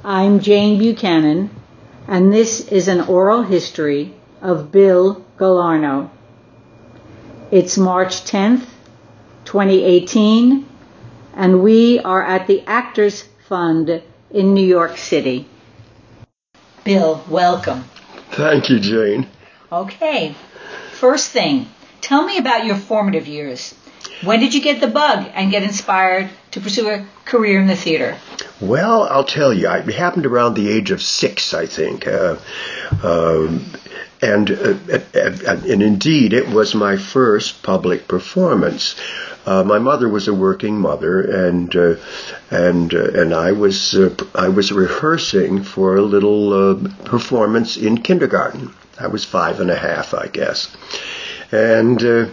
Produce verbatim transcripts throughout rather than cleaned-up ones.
I'm Jane Buchanan, and this is an oral history of Bill Galarno. It's March tenth, twenty eighteen, and we are at the Actors Fund in New York City. Bill, welcome. Thank you, Jane. Okay, first thing, tell me about your formative years. When did you get the bug and get inspired to pursue a career in the theater? Well, I'll tell you, it happened around the age of six, I think. Uh, uh, and, uh, and, and indeed, it was my first public performance. Uh, my mother was a working mother, and uh, and uh, and I was uh, I was rehearsing for a little uh, performance in kindergarten. I was five and a half, I guess, and. Uh,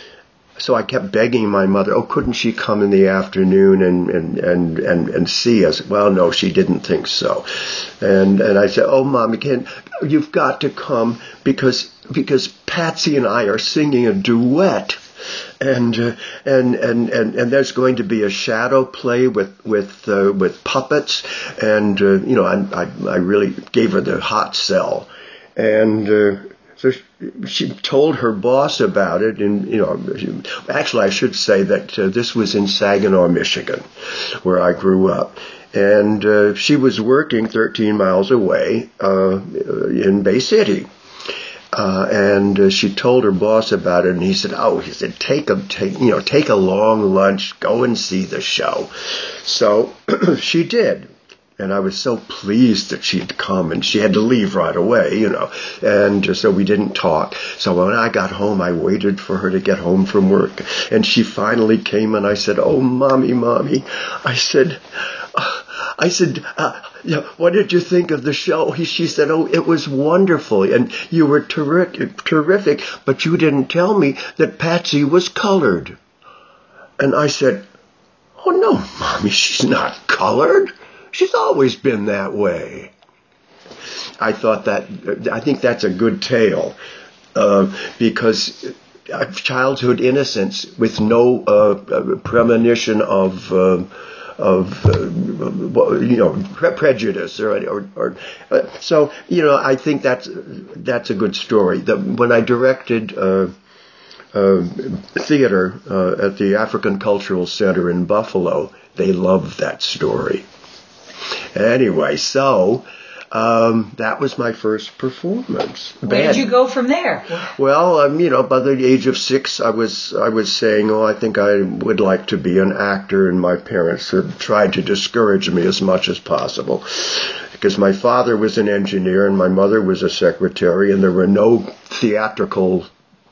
So I kept begging my mother, oh, couldn't she come in the afternoon and, and, and, and, and see us? Well, no, she didn't think so. And, and I said, oh, Mom, you can't, you've got to come because, because Patsy and I are singing a duet. And, uh, and, and, and, and there's going to be a shadow play with, with, uh, with puppets. And, uh, you know, I, I, I really gave her the hot sell. And, uh, So she told her boss about it, and you know, actually, I should say that uh, this was in Saginaw, Michigan, where I grew up, and uh, she was working thirteen miles away uh, in Bay City, uh, and uh, she told her boss about it, and he said, "Oh, he said, take a take, you know, take a long lunch, go and see the show." So she did. And I was so pleased that she'd come, and she had to leave right away, you know, and so we didn't talk. So when I got home, I waited for her to get home from work, and she finally came, and I said, oh, mommy, mommy, I said, uh, I said, uh, yeah, what did you think of the show? He, she said, oh, it was wonderful, and you were terrific, terrific, but you didn't tell me that Patsy was colored. And I said, oh, no, mommy, she's not colored. She's always been that way. I thought that, I think that's a good tale, uh, because childhood innocence with no uh, premonition of, uh, of uh, you know, pre- prejudice or, or, or uh, so, you know, I think that's, that's a good story. The, when I directed, uh, uh, theater, uh, at the African Cultural Center in Buffalo, they loved that story. Anyway, so um, that was my first performance. Where Bad. did you go from there? Well, um, you know, by the age of six, I was I was saying, oh, I think I would like to be an actor, and my parents had tried to discourage me as much as possible, because my father was an engineer and my mother was a secretary, and there were no theatrical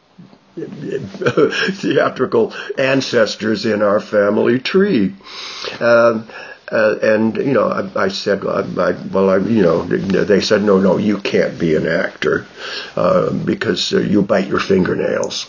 theatrical ancestors in our family tree. Um, Uh, and, you know, I, I said, I, I, well, I, you know, they said, no, no, you can't be an actor uh, because uh, you bite your fingernails.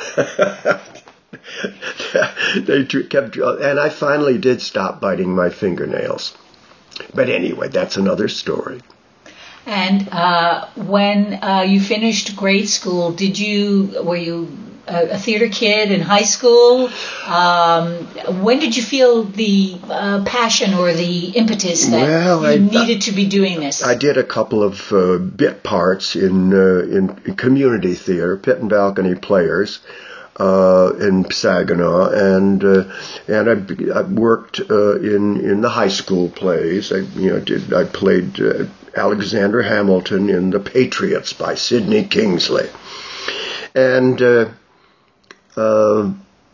They kept, and I finally did stop biting my fingernails. But anyway, that's another story. And uh, when uh, you finished grade school, did you, were you a, a theater kid in high school? Um, when did you feel the uh, passion or the impetus that well, you I, needed to be doing this? I did a couple of uh, bit parts in, uh, in in community theater, pit and balcony players, uh, in Saginaw, and uh, and I, I worked uh, in in the high school plays. I you know did I played uh, Alexander Hamilton in The Patriots by Sidney Kingsley, and uh, uh,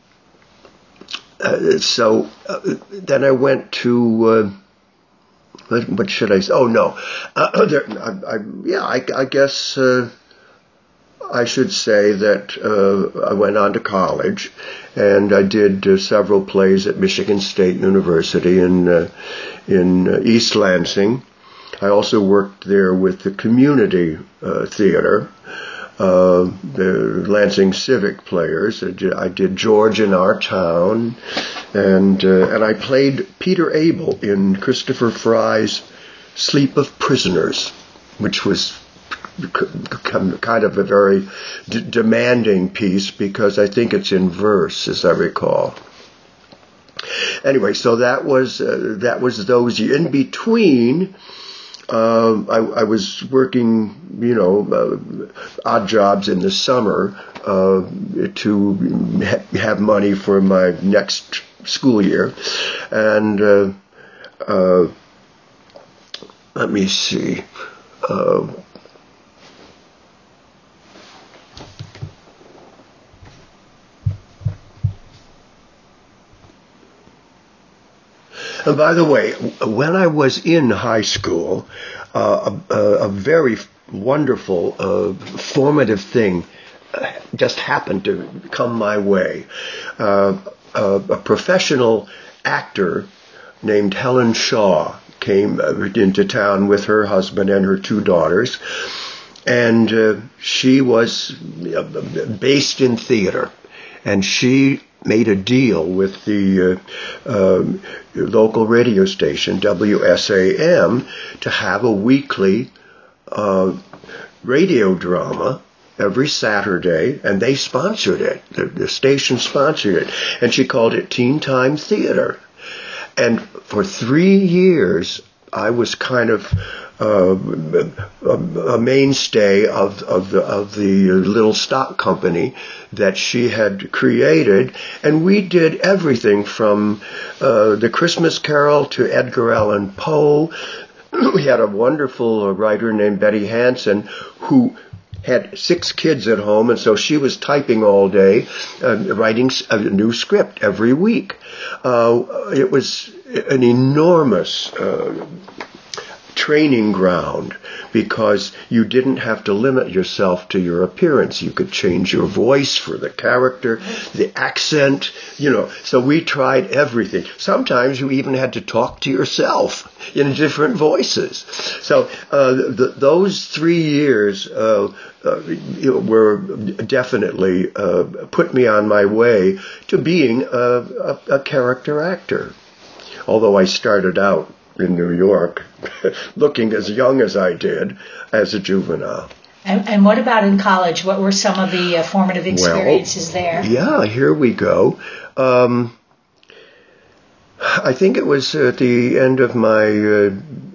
uh, so uh, then I went to. Uh, What, what should I say? Oh, no. Uh, there, I, I, yeah, I, I guess uh, I should say that uh, I went on to college, and I did uh, several plays at Michigan State University in, uh, in uh, East Lansing. I also worked there with the community uh, theater, uh, the Lansing Civic Players. I did, I did George in Our Town, and uh, and I played Peter Abel in Christopher Fry's Sleep of Prisoners, which was kind of a very d- demanding piece because I think it's in verse, as I recall. Anyway, so that was uh, that was those in between. Uh, I, I was working, you know, uh, odd jobs in the summer uh, to ha- have money for my next school year. And uh, uh, let me see. Uh, And by the way, when I was in high school, uh, a, a very wonderful, uh, formative thing just happened to come my way. Uh, a, a professional actor named Helen Shaw came into town with her husband and her two daughters, and uh, she was based in theater, and she made a deal with the uh, uh, local radio station, W S A M, to have a weekly uh, radio drama every Saturday, and they sponsored it. The, the station sponsored it, and she called it Teen Time Theater. And for three years, I was kind of uh, a, a mainstay of, of the of the little stock company that she had created, and we did everything from uh, the Christmas Carol to Edgar Allan Poe. We had a wonderful writer named Betty Hansen who had six kids at home, and so she was typing all day, uh, writing a new script every week. Uh, it was an enormous uh, training ground because you didn't have to limit yourself to your appearance. You could change your voice for the character, the accent, you know. So we tried everything. Sometimes you even had to talk to yourself in different voices. So uh, the, those three years uh, uh, were definitely uh, put me on my way to being a, a, a character actor. Although I started out in New York, looking as young as I did as a juvenile. And, and what about in college? What were some of the uh, formative experiences well, there? Yeah, here we go. Um, I think it was at the end of my uh,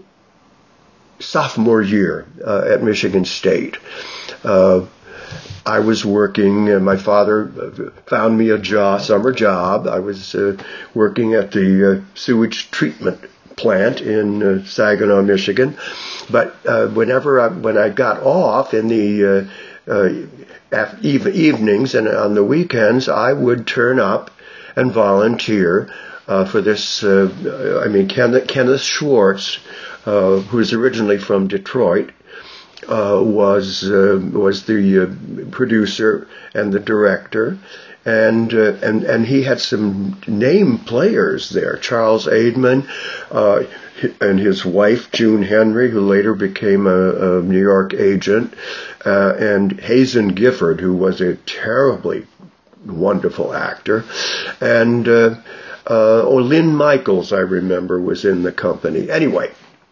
sophomore year uh, at Michigan State. Uh, I was working, and my father found me a job, summer job. I was uh, working at the uh, sewage treatment plant in uh, Saginaw, Michigan. But uh, whenever I, when I got off in the uh, uh, evenings and on the weekends, I would turn up and volunteer uh, for this. Uh, I mean, Kenneth, Kenneth Schwartz, uh, who is originally from Detroit, uh, was uh, was the uh, producer and the director. And, uh, and, and he had some name players there. Charles Aidman, uh, and his wife, June Henry, who later became a, a New York agent, uh, and Hazen Gifford, who was a terribly wonderful actor. And, uh, uh, oh, Lynn Michaels, I remember, was in the company. Anyway,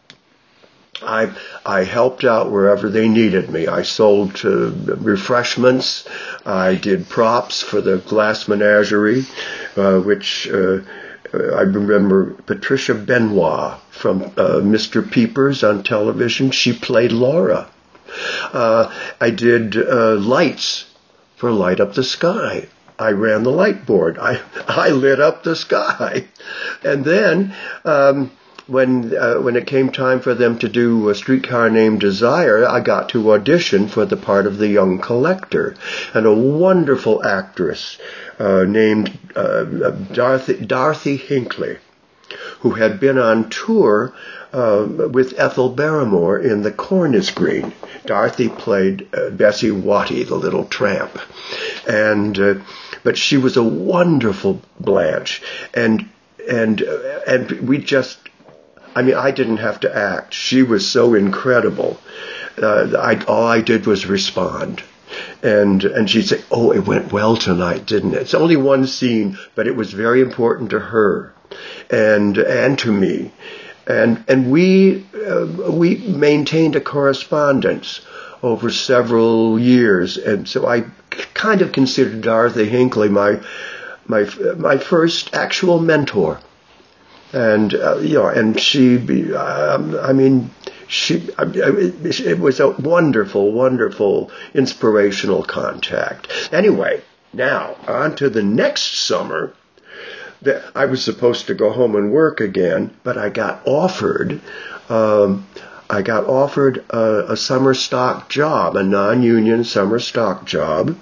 I I helped out wherever they needed me. I sold uh, refreshments. I did props for the Glass Menagerie, uh, which uh, I remember Patricia Benoit from uh, Mister Peepers on television. She played Laura. Uh, I did uh, lights for Light Up the Sky. I ran the light board. I I lit up the sky, and then. Um, When uh, when it came time for them to do A Streetcar Named Desire, I got to audition for the part of the young collector. And a wonderful actress uh, named uh, Dorothy, Dorothy Hinckley, who had been on tour uh, with Ethel Barrymore in The Corn is Green. Dorothy played uh, Bessie Watty, the little tramp. And uh, but she was a wonderful Blanche. And, and, uh, and we just... I mean, I didn't have to act. She was so incredible. Uh, I, all I did was respond. And and she'd say, oh, it went well tonight, didn't it? It's only one scene, but it was very important to her and and to me. And and we uh, we maintained a correspondence over several years. And so I kind of considered Dorothy Hinckley my my my first actual mentor. And, uh, you know, and she, um, I mean, she, it was a wonderful, wonderful, inspirational contact. Anyway, now on to the next summer. I was supposed to go home and work again, but I got offered, um, I got offered a, a summer stock job, a non-union summer stock job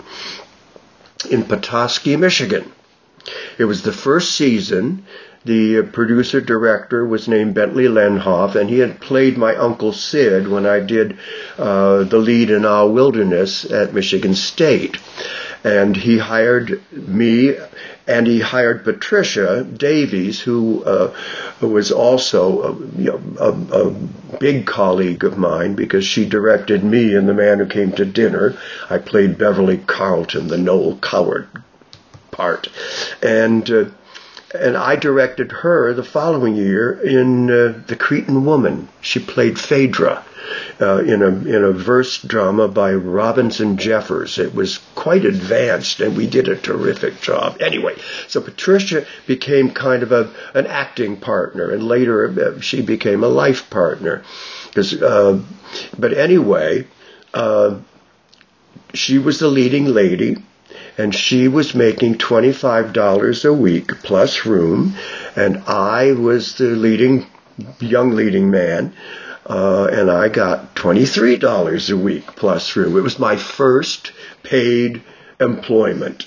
in Petoskey, Michigan. It was the first season. The producer-director was named Bentley Lenhoff, and he had played my Uncle Sid when I did uh, the lead in Our Wilderness at Michigan State. And he hired me, and he hired Patricia Davies, who, uh, who was also a, you know, a, a big colleague of mine, because she directed me in The Man Who Came to Dinner. I played Beverly Carlton, the Noel Coward part. And uh, and I directed her the following year in uh, The Cretan Woman. She played Phaedra. Uh, in a in a verse drama by Robinson Jeffers. It was quite advanced, and we did a terrific job. Anyway, so Patricia became kind of a an acting partner, and later uh, she became a life partner. Because, uh, but anyway, uh, she was the leading lady, and she was making twenty-five dollars a week plus room, and I was the leading young leading man. Uh, and I got twenty-three dollars a week plus room. It was my first paid employment.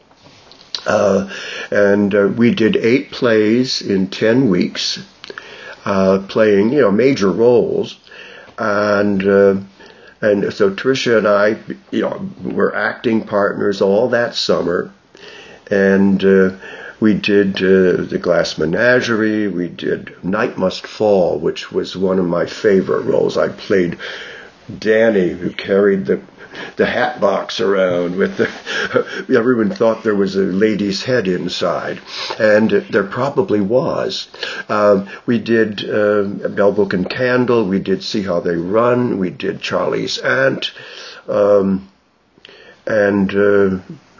Uh, and uh, we did eight plays in ten weeks, uh, playing, you know, major roles. And uh, and so Tricia and I, you know, were acting partners all that summer. And uh, we did uh, The Glass Menagerie. We did Night Must Fall, which was one of my favorite roles. I played Danny, who carried the the hat box around with the. Everyone thought there was a lady's head inside, and there probably was. Um, we did uh, Bell Book and Candle. We did See How They Run. We did Charlie's Aunt, um, and. Uh,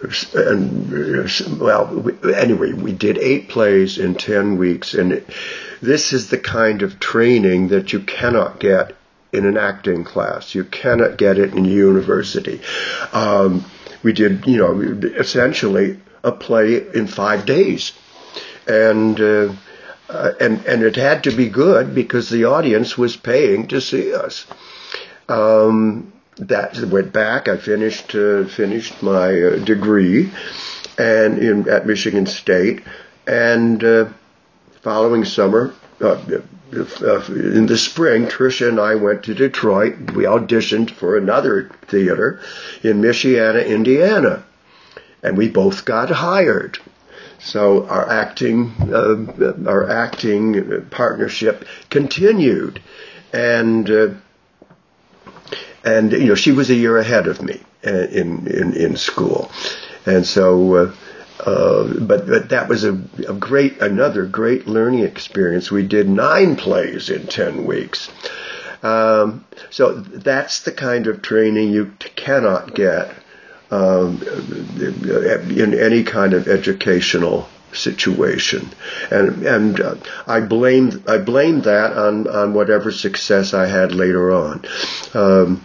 And, well, anyway, we did eight plays in ten weeks, and it, this is the kind of training that you cannot get in an acting class. You cannot get it in university. Um, we did, you know, essentially a play in five days, and uh, uh, and and it had to be good because the audience was paying to see us. Um, That went back. I finished uh, finished my uh, degree, and in at Michigan State, and uh, following summer, uh, uh, in the spring, Tricia and I went to Detroit. We auditioned for another theater in Michiana, Indiana, and we both got hired. So our acting uh, our acting partnership continued, and. Uh, And, you know, she was a year ahead of me in, in, in school. And so, uh, uh, but, but that was a, a great, another great learning experience. We did nine plays in ten weeks. Um, so that's the kind of training you cannot get, um, in any kind of educational situation, and and uh, I blamed I blamed that on on whatever success I had later on. Um,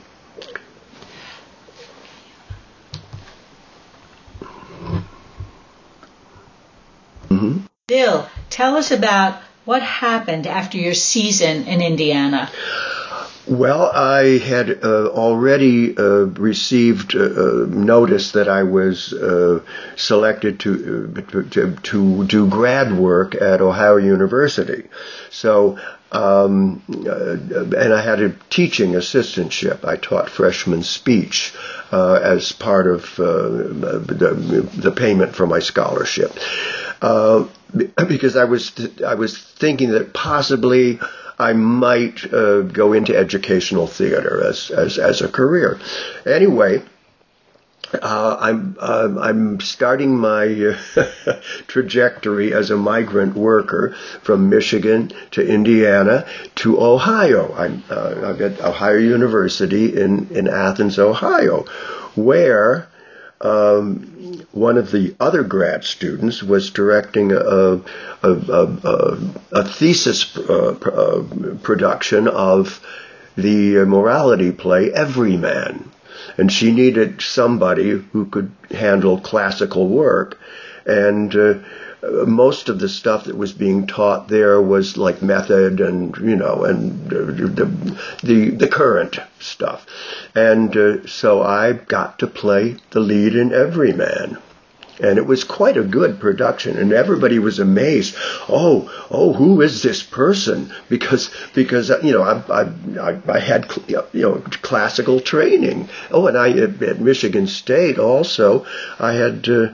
mm-hmm. Bill, tell us about what happened after your season in Indiana. Well, I had uh, already uh, received uh, notice that I was uh, selected to, uh, to to do grad work at Ohio University. So, um, uh, and I had a teaching assistantship. I taught freshman speech uh, as part of uh, the, the payment for my scholarship, uh, because I was I was thinking that possibly I might uh, go into educational theater as as as a career. Anyway, uh, I'm uh, I'm starting my uh, trajectory as a migrant worker from Michigan to Indiana to Ohio. I'm uh, I'm at Ohio University in in Athens, Ohio, where. Um, one of the other grad students was directing a, a, a, a, a thesis uh, uh, production of the uh, morality play Everyman. And she needed somebody who could handle classical work. And uh, most of the stuff that was being taught there was like method and, you know, and uh, the, the the current stuff. And uh, so I got to play the lead in Everyman. And it was quite a good production, and everybody was amazed. Oh, oh, who is this person? Because, because you know, I, I, I had you know classical training. Oh, and I at, at Michigan State also, I had. Uh,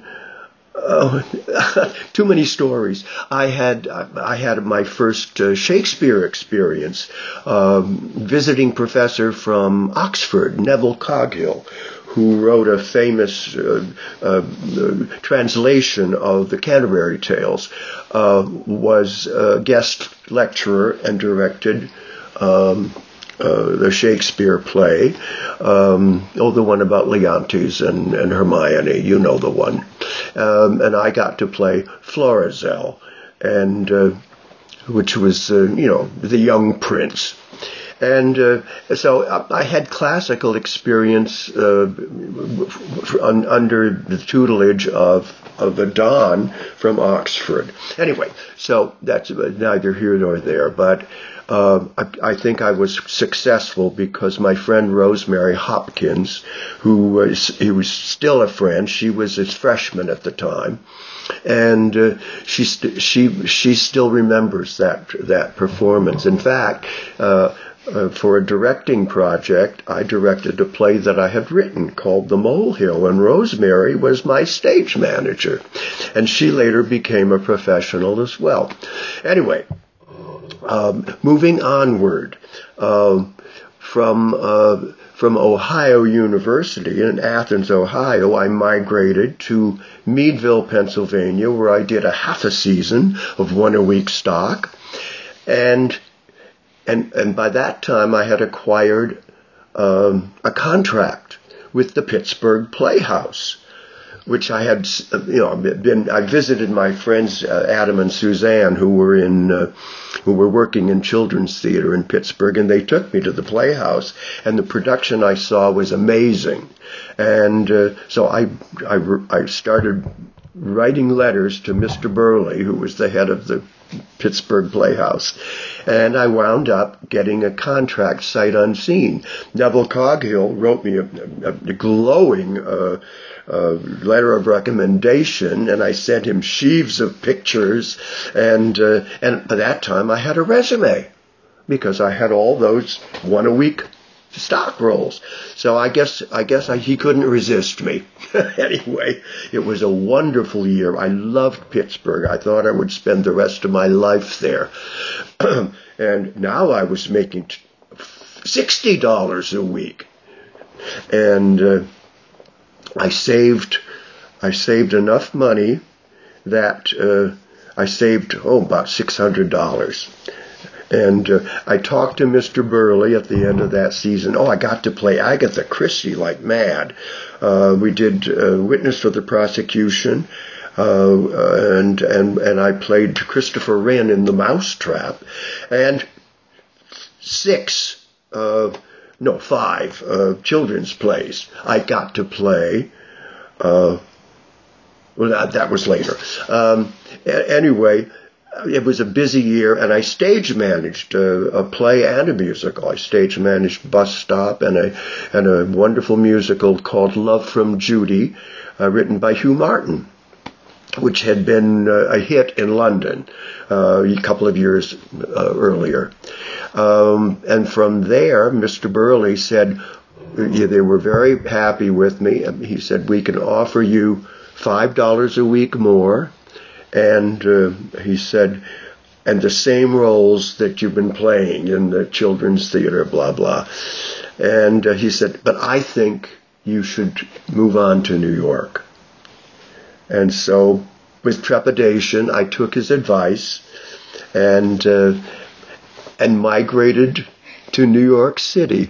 Oh, too many stories. I had I had my first uh, Shakespeare experience, um, visiting professor from Oxford, Neville Coghill, who wrote a famous uh, uh, translation of the Canterbury Tales, uh, was a guest lecturer and directed um, Uh, the Shakespeare play, um, oh, the one about Leontes and, and Hermione, you know the one. Um, and I got to play Florizel, and uh, which was, uh, you know, the young prince. And uh, so I had classical experience uh, un, under the tutelage of of a Don from Oxford. Anyway, so that's neither here nor there, but uh, I, I think I was successful because my friend Rosemary Hopkins, who was, he was still a friend, she was a freshman at the time, and uh, she st- she she still remembers that that performance. In fact, uh, Uh, for a directing project, I directed a play that I had written called The Molehill, and Rosemary was my stage manager. And she later became a professional as well. Anyway, um, moving onward, um, from uh, from Ohio University in Athens, Ohio, I migrated to Meadville, Pennsylvania, where I did a half a season of one-a-week stock. And And, and by that time, I had acquired um, a contract with the Pittsburgh Playhouse, which I had, you know, been. I visited my friends uh, Adam and Suzanne, who were in, uh, who were working in children's theater in Pittsburgh, and they took me to the Playhouse, and the production I saw was amazing, and uh, so I, I, I started writing letters to Mister Burley, who was the head of the Pittsburgh Playhouse. And I wound up getting a contract sight unseen. Neville Coghill wrote me a, a, a glowing uh, uh, letter of recommendation, and I sent him sheaves of pictures. And uh, and by that time, I had a resume because I had all those one-a-week stock rolls. So I guess I guess I, he couldn't resist me. Anyway, it was a wonderful year. I loved Pittsburgh. I thought I would spend the rest of my life there. And now I was making sixty dollars a week. And uh, I saved I saved enough money that uh, I saved, oh, about six hundred dollars. And uh, I talked to Mister Burley at the end of that season. Oh, I got to play Agatha Christie like mad. Uh, we did uh, Witness for the Prosecution, uh, and and and I played Christopher Wren in The Mousetrap, and six, uh, no, five uh, children's plays I got to play. Uh, well, that, that was later. Um, a- anyway. It was a busy year, and I stage managed a, a play and a musical. I stage managed Bus Stop and a and a wonderful musical called Love from Judy, uh, written by Hugh Martin, which had been uh, a hit in London uh, a couple of years uh, earlier. Um, and from there, Mister Burley said, yeah, they were very happy with me. He said, we can offer you five dollars a week more. And uh, he said, and the same roles that you've been playing in the children's theater, blah, blah. And uh, he said, but I think you should move on to New York. And so, with trepidation, I took his advice and uh, and migrated to New York City.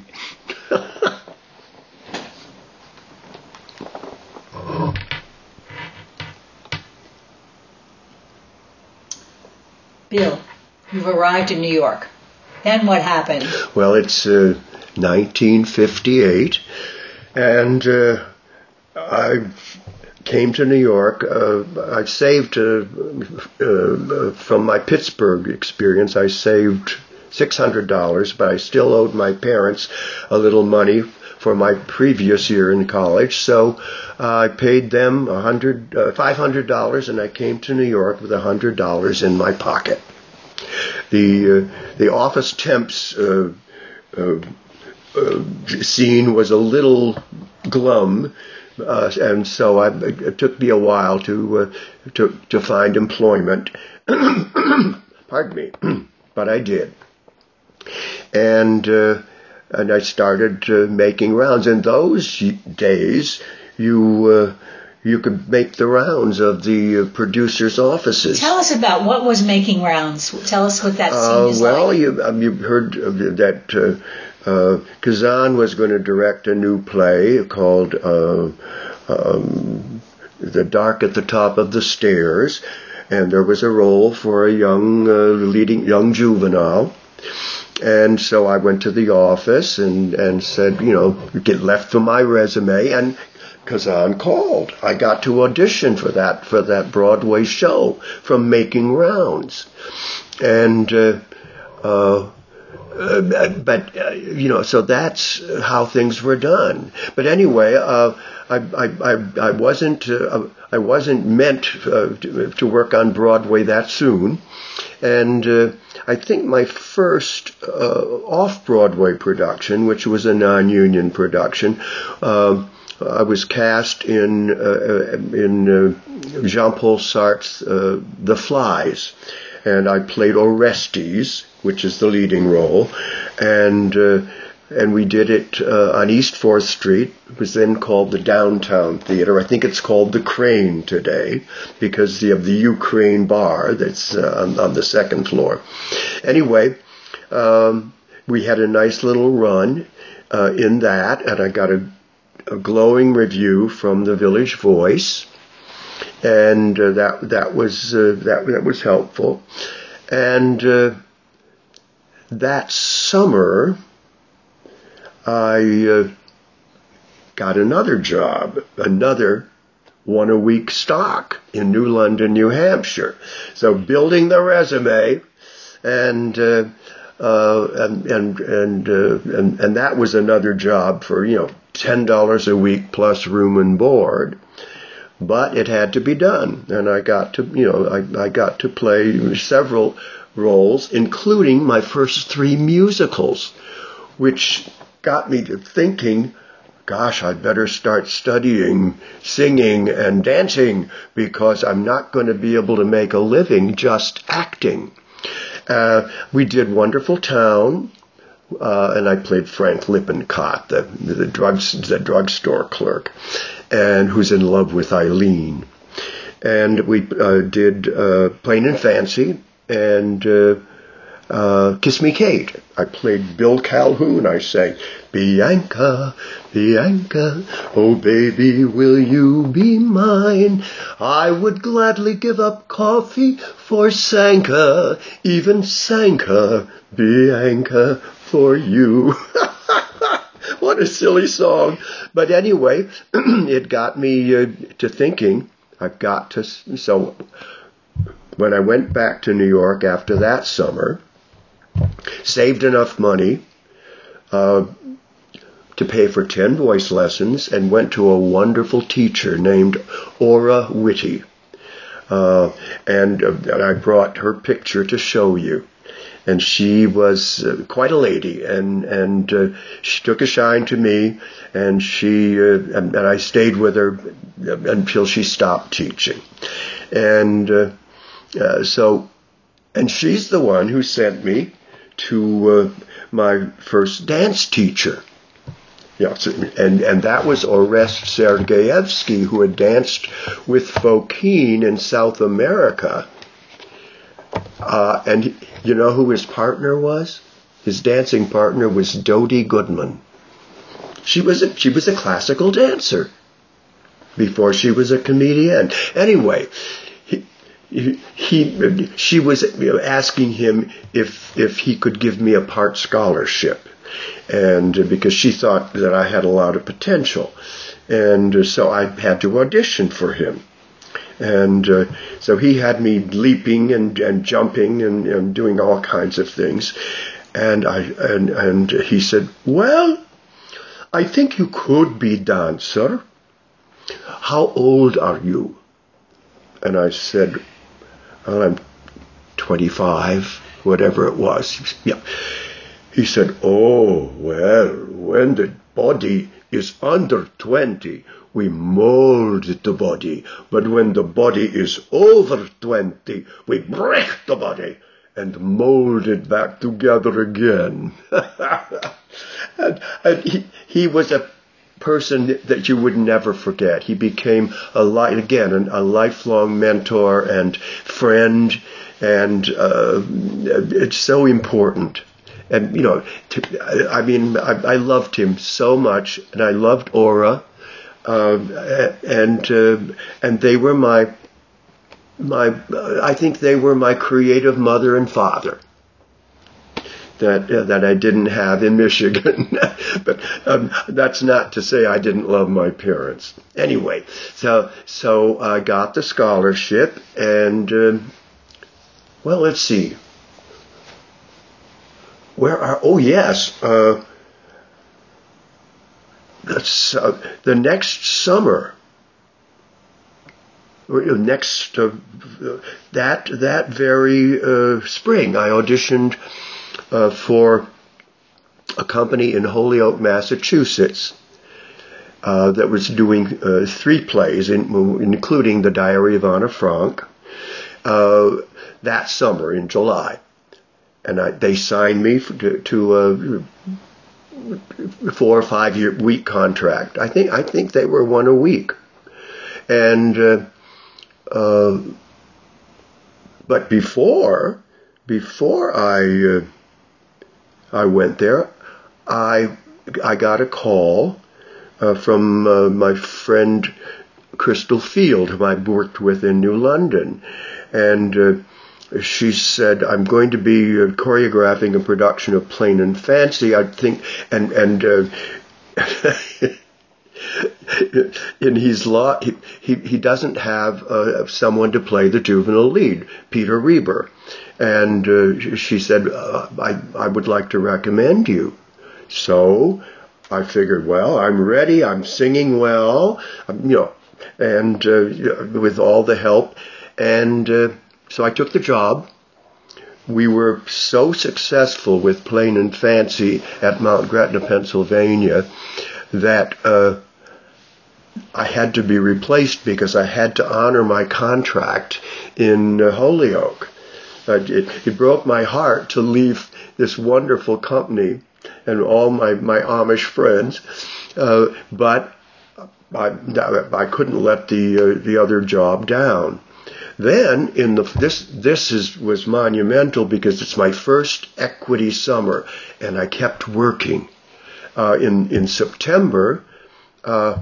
Bill, you've arrived in New York. Then what happened? Well, it's uh, nineteen fifty-eight, and uh, I came to New York. Uh, I saved, uh, uh, from my Pittsburgh experience, I saved six hundred dollars, but I still owed my parents a little money for my previous year in college. So uh, I paid them one hundred, uh, five hundred dollars, and I came to New York with one hundred dollars in my pocket. The uh, the office temps uh, uh, uh, scene was a little glum, uh, and so I, it took me a while to uh, to to find employment. Pardon me, but I did, and uh, and I started uh, making rounds. In those days, you. Uh, You could make the rounds of the uh, producers' offices. Tell us about what was making rounds. Tell us what that scene uh, is well, like. you, um, you've heard that uh, uh, Kazan was going to direct a new play called uh, um, The Dark at the Top of the Stairs, and there was a role for a young uh, leading young juvenile. And so I went to the office and, and said, you know, get left for my resume, and Kazan called. I got to audition for that for that Broadway show from Making Rounds, and uh, uh, uh, but uh, you know, so that's how things were done. But anyway, uh, I, I I I wasn't uh, I wasn't meant uh, to, to work on Broadway that soon, and uh, I think my first uh, off-Broadway production, which was a non-union production. Uh, I was cast in uh, in uh, Jean-Paul Sartre's uh, The Flies, and I played Orestes, which is the leading role, and uh, and we did it uh, on East Fourth Street. It was then called the Downtown Theater. I think it's called the Crane today because of the Ukraine bar that's uh, on, on the second floor. Anyway, um, we had a nice little run uh, in that, and I got a a glowing review from the Village Voice, and uh, that that was uh, that that was helpful. And uh, that summer, I uh, got another job, another one a week stock in New London, New Hampshire. So building the resume, and. Uh, Uh, and and and, uh, and and that was another job for, you know, ten dollars a week plus room and board, but it had to be done, and I got to you know I, I got to play several roles, including my first three musicals, which got me to thinking, gosh, I better start studying singing and dancing, because I'm not going to be able to make a living just acting. Uh, we did Wonderful Town, uh, and I played Frank Lippincott, the the drugs the drugstore clerk, and who's in love with Eileen. And we uh, did uh, Plain and Fancy and uh, uh, Kiss Me Kate. I played Bill Calhoun. I sang, Bianca, Bianca, oh baby, will you be mine? I would gladly give up coffee for Sanka, even Sanka, Bianca, for you. What a silly song. But anyway, it got me uh, to thinking, I've got to, so when I went back to New York after that summer, saved enough money uh, to pay for ten voice lessons, and went to a wonderful teacher named Ora Whitty. Uh, and, uh, and I brought her picture to show you. And she was uh, quite a lady, and and uh, she took a shine to me, and she uh, and, and I stayed with her until she stopped teaching. And uh, uh, so, and she's the one who sent me to uh, my first dance teacher. Yeah, and, and that was Orest Sergeyevsky, who had danced with Fokine in South America. Uh, and you know who his partner was? His dancing partner was Dodie Goodman. She was a, she was a classical dancer before she was a comedian. Anyway, he, he, he she was asking him if if he could give me a part scholarship, and uh, because she thought that I had a lot of potential, and uh, so I had to audition for him. And uh, so he had me leaping and, and jumping and, and doing all kinds of things. And I and, and he said, "Well, I think you could be dancer. How old are you?" And I said, "Well, I'm twenty-five, whatever it was." Yeah. He said, "Oh, well, when the body is under twenty, we mold the body. But when the body is over twenty, we break the body and mold it back together again." and and he, he was a person that you would never forget. He became, a li- again, an, a lifelong mentor and friend, and uh, it's so important. And, you know, to, I mean, I, I loved him so much, and I loved Aura, uh, and uh, and they were my, my uh, I think they were my creative mother and father that uh, that I didn't have in Michigan. But um, that's not to say I didn't love my parents. Anyway, so so I got the scholarship, and, uh, well, let's see. Where are, oh yes, uh, that's, uh, the next summer, or next, uh, that, that very uh, spring, I auditioned uh, for a company in Holyoke, Massachusetts, uh, that was doing uh, three plays, in, including The Diary of Anna Frank, uh, that summer in July. And I, they signed me for, to, to a four or five year week contract. I think I think they were one a week. And uh, uh, but before before I uh, I went there, I I got a call uh, from uh, my friend Crystal Field, whom I worked with in New London, and. Uh, She said, "I'm going to be uh, choreographing a production of Plain and Fancy." I think, and and uh, in his law, he, he he doesn't have uh, someone to play the juvenile lead, Peter Reber, and uh, she said, uh, "I I would like to recommend you." So I figured, well, I'm ready. I'm singing well, you know, and uh, with all the help, and. Uh, So I took the job. We were so successful with Plain and Fancy at Mount Gretna, Pennsylvania, that uh, I had to be replaced because I had to honor my contract in uh, Holyoke. Uh, it, it broke my heart to leave this wonderful company and all my, my Amish friends, uh, but I, I couldn't let the uh, the other job down. Then in the this this is was monumental because it's my first equity summer, and I kept working. Uh, in in September, uh,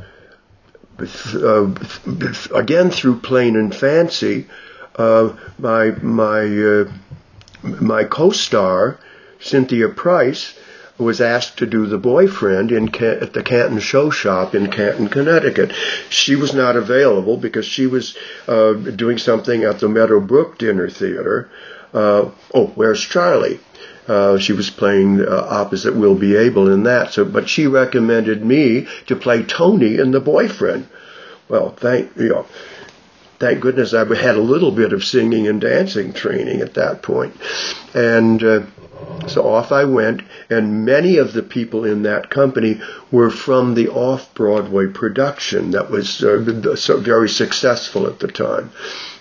uh, again through Plain and Fancy, uh, my my uh, my co-star Cynthia Price was asked to do the boyfriend in Can- at the Canton Show Shop in Canton, Connecticut. She was not available because she was uh, doing something at the Meadowbrook Dinner Theater. Uh, oh, Where's Charlie? Uh, she was playing uh, opposite Will Be Able in that. So, but she recommended me to play Tony in The Boyfriend. Well, thank you know, thank goodness I had a little bit of singing and dancing training at that point, and. Uh, So off I went, and many of the people in that company were from the off-Broadway production that was uh, so very successful at the time.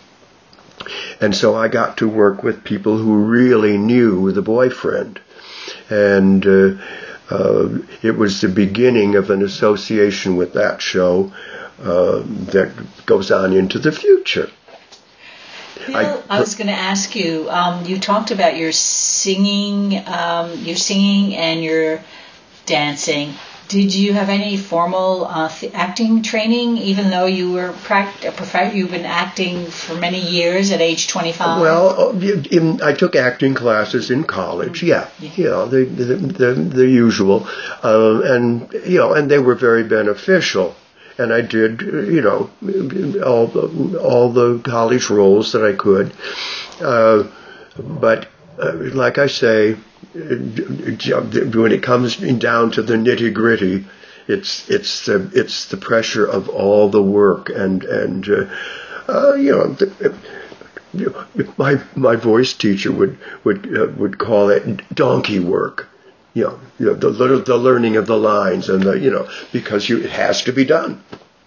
And so I got to work with people who really knew The Boyfriend. And uh, uh, it was the beginning of an association with that show uh, that goes on into the future. Bill, I, I was going to ask you, um, you talked about your singing, um, your singing and your dancing. Did you have any formal uh, th- acting training, even though you were pract- prof- you've been acting for many years at age twenty-five? Well, in, I took acting classes in college. Yeah, yeah, you know, the the, the, the usual, uh, and you know, and they were very beneficial. And I did, you know, all the, all the college roles that I could. Uh, but uh, like I say, when it comes down to the nitty gritty, it's it's the it's the pressure of all the work and and uh, uh, you know. The, my my voice teacher would would uh, would call it donkey work. You know, you know the the learning of the lines and the you know because you it has to be done.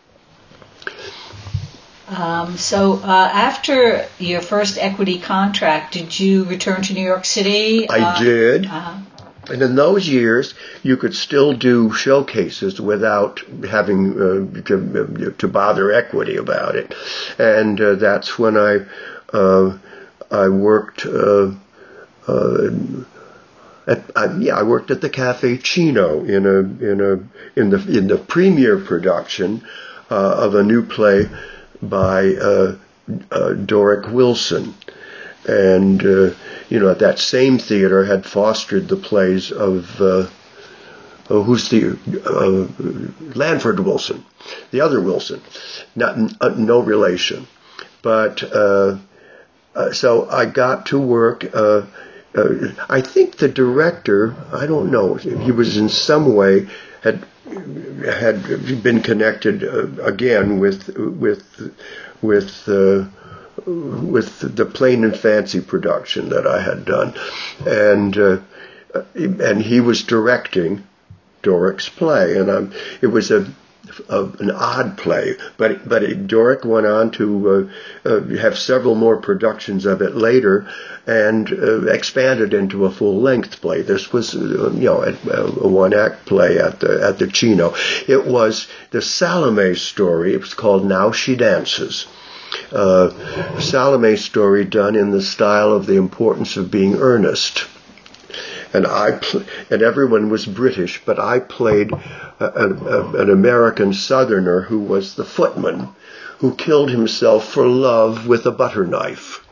Um, so uh, after your first equity contract, did you return to New York City? I uh, did. Uh-huh. And in those years, you could still do showcases without having uh, to, to bother equity about it. And uh, that's when I uh, I worked. Uh, uh, At, I, yeah, I worked at the Cafe Chino in a in a in the in the premiere production uh, of a new play by uh, uh, Doric Wilson, and uh, you know that same theater had fostered the plays of uh, oh, who's the uh, Lanford Wilson, the other Wilson, not uh, no relation, but uh, uh, so I got to work. Uh, Uh, I think the director, I don't know, he was in some way had had been connected uh, again with with with uh, with the Plain and Fancy production that I had done, and uh, and he was directing Doric's play, and um, it was a. Of an odd play, but but it, Doric went on to uh, uh, have several more productions of it later, and uh, expanded into a full-length play. This was, uh, you know, a, a one-act play at the at the Chino. It was the Salome story. It was called Now She Dances. Uh, Salome story done in the style of The Importance of Being Earnest. And I pl- and everyone was British, but I played a, a, an American Southerner who was the footman, who killed himself for love with a butter knife.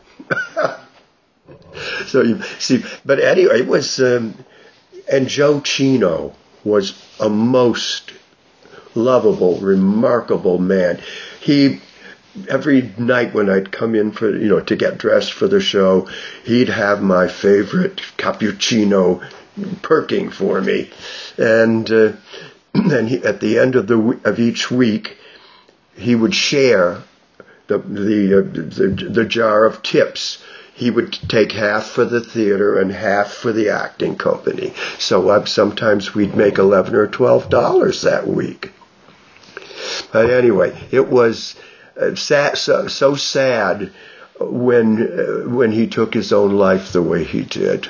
So you see, but anyway, it was, um, and Joe Chino was a most lovable, remarkable man. He. Every night when I'd come in for, you know, to get dressed for the show, he'd have my favorite cappuccino perking for me. And, uh, and he, at the end of the, of each week, he would share the, the, uh, the, the jar of tips. He would take half for the theater and half for the acting company. So uh, sometimes we'd make eleven or twelve dollars that week. But anyway, it was, Uh, sad, so, so sad when uh, when he took his own life the way he did.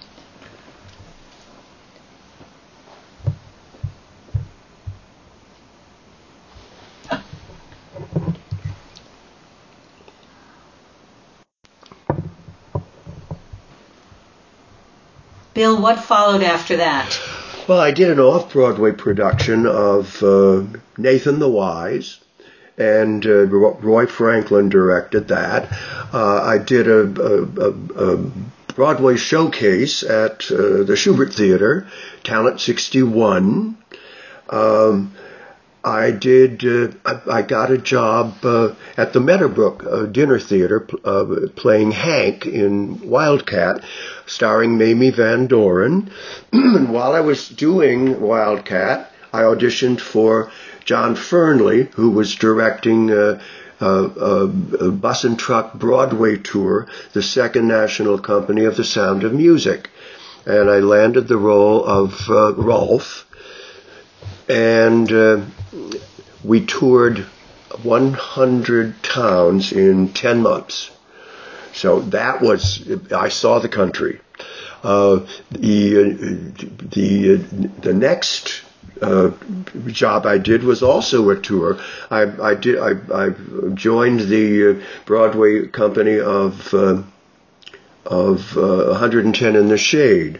Bill, what followed after that? Well, I did an off-Broadway production of uh, Nathan the Wise. And uh, Roy Franklin directed that. Uh, I did a, a, a Broadway showcase at uh, the Shubert Theater, Talent sixty-one. Um, I did. Uh, I, I got a job uh, at the Meadowbrook uh, Dinner Theater, uh, playing Hank in Wildcat, starring Mamie Van Doren. And while I was doing Wildcat, I auditioned for John Fernley, who was directing uh, uh, uh, a Bus and Truck Broadway tour, the second national company of The Sound of Music. And I landed the role of uh, Rolf. And uh, we toured one hundred towns in ten months. So that was, I saw the country. Uh, the, the, the next Uh, job I did was also a tour. I, I did. I, I joined the uh, Broadway company of uh, of uh, one hundred ten in the Shade,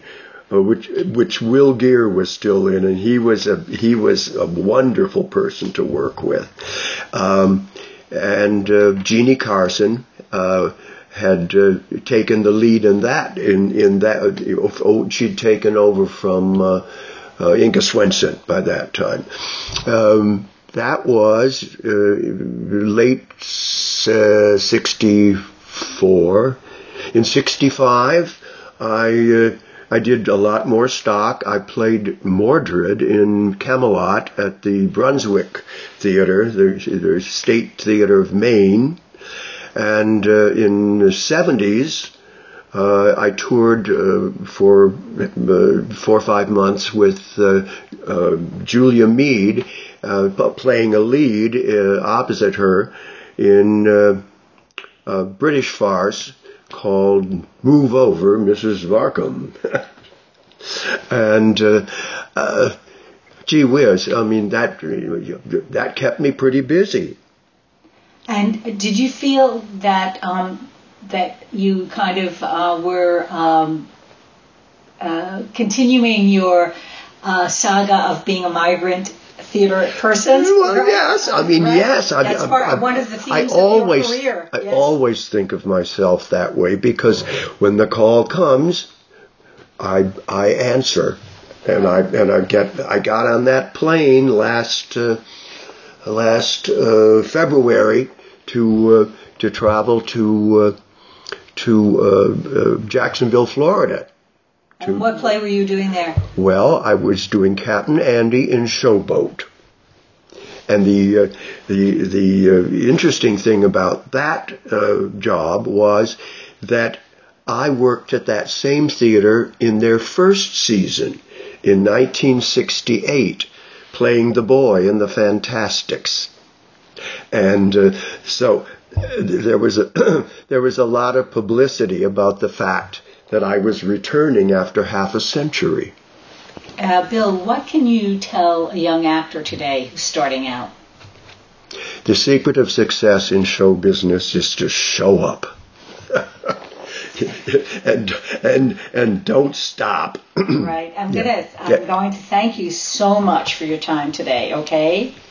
uh, which which Will Geer was still in, and he was a he was a wonderful person to work with. Um, and uh, Jeannie Carson uh, had uh, taken the lead in that. In in that, oh, she'd taken over from uh, uh, Inga Swenson by that time. Um, that was uh, late uh, sixty-four. In sixty-five, I uh, I did a lot more stock. I played Mordred in Camelot at the Brunswick Theater, the, the State Theater of Maine. And uh, in the seventies, uh, I toured uh, for uh, four or five months with uh, uh, Julia Mead, uh, playing a lead uh, opposite her in uh, a British farce called Move Over, Missus Varkham. And, uh, uh, gee whiz, I mean, that that kept me pretty busy. And did you feel that um, that you kind of uh, were um, uh, continuing your uh, saga of being a migrant theater person? Well, right? yes. I mean, right? yes. I, That's I, part, I, one of the themes I always, of your career. I yes. always think of myself that way, because when the call comes, I I answer, and I and I get I got on that plane last uh, last uh, February to uh, to travel to uh, to uh, uh, Jacksonville, Florida. And what play were you doing there? Well, I was doing Captain Andy in Showboat. And the uh, the the uh, interesting thing about that uh, job was that I worked at that same theater in their first season in nineteen sixty-eight, playing the boy in the Fantastics. And uh, so uh, there was a there was a lot of publicity about the fact that I was returning after half a century. Uh, Bill, what can you tell a young actor today who's starting out? The secret of success in show business is to show up. and and and don't stop. Right. I'm gonna I'm yeah. going to thank you so much for your time today, okay?